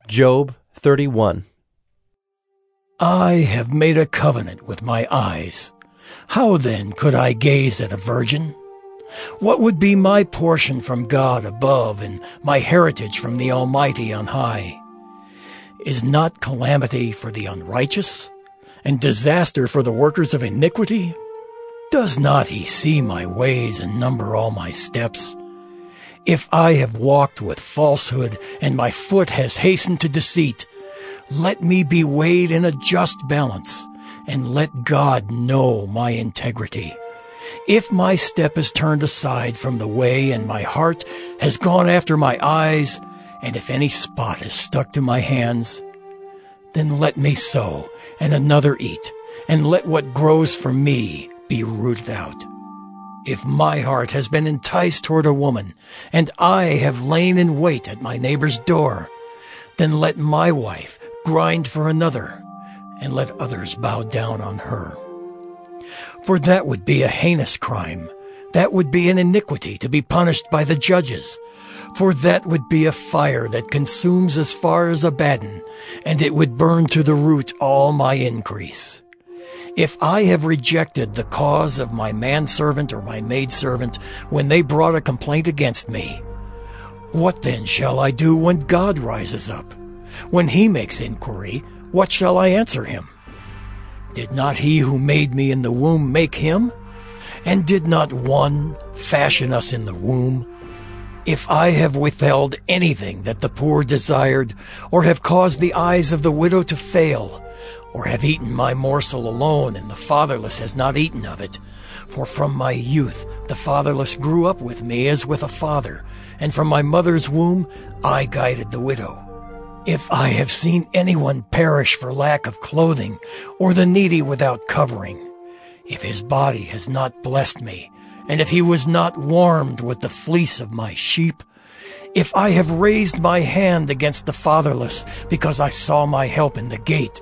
Job 31. I have made a covenant with my eyes. How then could I gaze at a virgin? What would be my portion from God above and my heritage from the Almighty on high? Is not calamity for the unrighteous and disaster for the workers of iniquity? Does not he see my ways and number all my steps? If I have walked with falsehood and my foot has hastened to deceit, let me be weighed in a just balance, and let God know my integrity. If my step is turned aside from the way and my heart has gone after my eyes, and if any spot is stuck to my hands, then let me sow and another eat, and let what grows from me be rooted out. If my heart has been enticed toward a woman, and I have lain in wait at my neighbor's door, then let my wife grind for another, and let others bow down on her. For that would be a heinous crime. That would be an iniquity to be punished by the judges. For that would be a fire that consumes as far as Abaddon, and it would burn to the root all my increase. If I have rejected the cause of my manservant or my maidservant when they brought a complaint against me, what then shall I do when God rises up? When he makes inquiry, what shall I answer him? Did not he who made me in the womb make him? And did not one fashion us in the womb? If I have withheld anything that the poor desired, or have caused the eyes of the widow to fail, or have eaten my morsel alone, and the fatherless has not eaten of it, for from my youth the fatherless grew up with me as with a father, and from my mother's womb I guided the widow. If I have seen anyone perish for lack of clothing, or the needy without covering, if his body has not blessed me, and if he was not warmed with the fleece of my sheep, if I have raised my hand against the fatherless because I saw my help in the gate,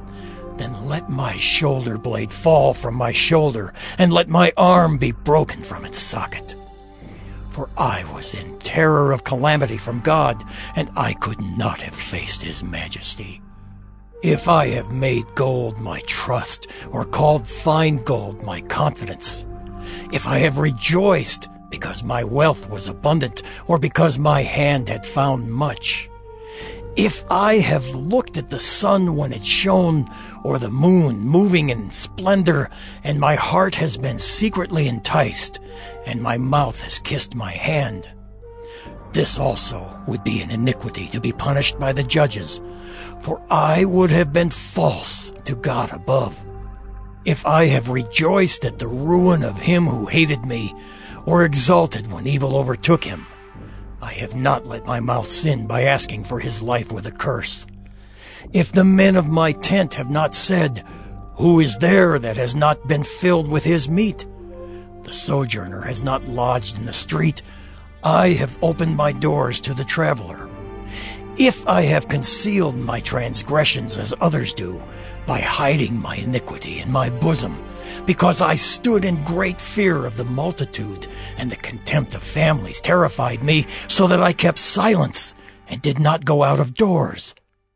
then let my shoulder blade fall from my shoulder, and let my arm be broken from its socket. For I was in terror of calamity from God, and I could not have faced his majesty. If I have made gold my trust, or called fine gold my confidence, if I have rejoiced because my wealth was abundant, or because my hand had found much, if I have looked at the sun when it shone, or the moon moving in splendor, and my heart has been secretly enticed, and my mouth has kissed my hand, this also would be an iniquity to be punished by the judges, for I would have been false to God above. If I have rejoiced at the ruin of him who hated me, or exulted when evil overtook him, I have not let my mouth sin by asking for his life with a curse. If the men of my tent have not said, "Who is there that has not been filled with his meat?" The sojourner has not lodged in the street. I have opened my doors to the traveler. If I have concealed my transgressions as others do, by hiding my iniquity in my bosom, because I stood in great fear of the multitude, and the contempt of families terrified me, so that I kept silence and did not go out of doors.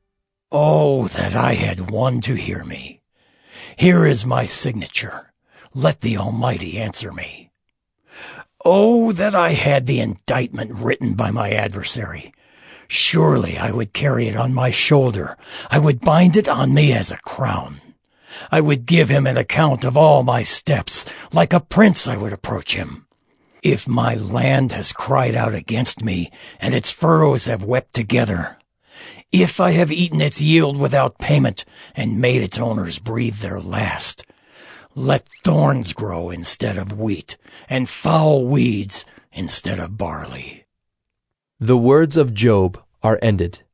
Oh, that I had one to hear me. Here is my signature. Let the Almighty answer me. Oh, that I had the indictment written by my adversary. Surely I would carry it on my shoulder. I would bind it on me as a crown. I would give him an account of all my steps. Like a prince I would approach him. If my land has cried out against me, and its furrows have wept together, if I have eaten its yield without payment, and made its owners breathe their last, let thorns grow instead of wheat, and foul weeds instead of barley. The words of Job are ended.